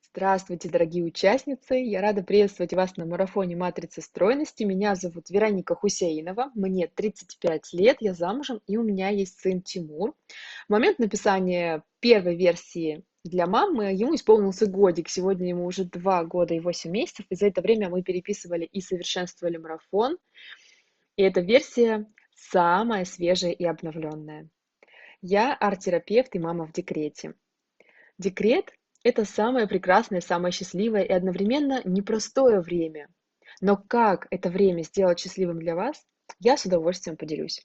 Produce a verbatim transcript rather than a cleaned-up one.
Здравствуйте, дорогие участницы! Я рада приветствовать вас на марафоне «Матрица стройности». Меня зовут Вероника Хусейнова, мне тридцать пять лет, я замужем, и у меня есть сын Тимур. В момент написания первой версии для мамы ему исполнился годик. Сегодня ему уже два года и восемь месяцев, и за это время мы переписывали и совершенствовали марафон. И эта версия самая свежая и обновленная. Я арт-терапевт и мама в декрете. Декрет– это самое прекрасное, самое счастливое и одновременно непростое время. Но как это время сделать счастливым для вас, я с удовольствием поделюсь.